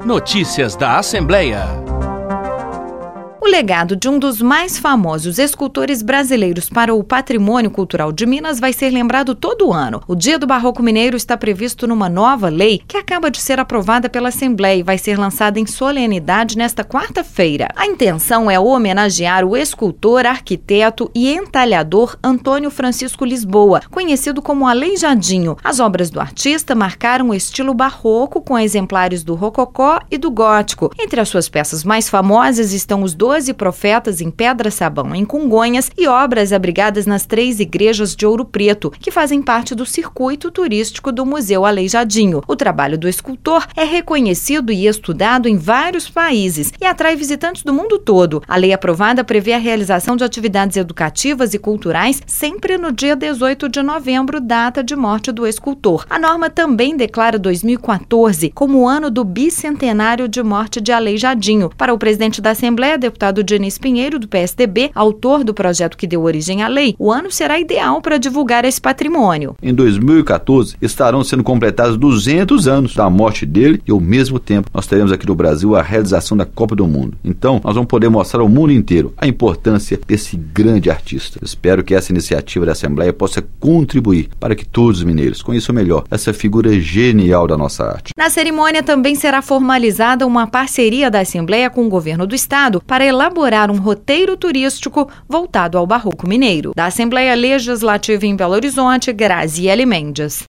Notícias da Assembleia. O legado de um dos mais famosos escultores brasileiros para o patrimônio cultural de Minas vai ser lembrado todo ano. O Dia do Barroco Mineiro está previsto numa nova lei que acaba de ser aprovada pela Assembleia e vai ser lançada em solenidade nesta quarta-feira. A intenção é homenagear o escultor, arquiteto e entalhador Antônio Francisco Lisboa, conhecido como Aleijadinho. As obras do artista marcaram o estilo barroco, com exemplares do rococó e do gótico. Entre as suas peças mais famosas estão os 12 profetas em pedra-sabão em Congonhas e obras abrigadas nas 3 igrejas de Ouro Preto, que fazem parte do circuito turístico do Museu Aleijadinho. O trabalho do escultor é reconhecido e estudado em vários países e atrai visitantes do mundo todo. A lei aprovada prevê a realização de atividades educativas e culturais sempre no dia 18 de novembro, data de morte do escultor. A norma também declara 2014 como o ano do bicentenário de morte de Aleijadinho. Para o presidente da Assembleia, deputado Diniz Pinheiro, do PSDB, autor do projeto que deu origem à lei, o ano será ideal para divulgar esse patrimônio. Em 2014, estarão sendo completados 200 anos da morte dele e, ao mesmo tempo, nós teremos aqui no Brasil a realização da Copa do Mundo. Então, nós vamos poder mostrar ao mundo inteiro a importância desse grande artista. Espero que essa iniciativa da Assembleia possa contribuir para que todos os mineiros conheçam melhor essa figura genial da nossa arte. Na cerimônia também será formalizada uma parceria da Assembleia com o governo do estado para elaborar um roteiro turístico voltado ao Barroco Mineiro. Da Assembleia Legislativa em Belo Horizonte, Graziele Mendes.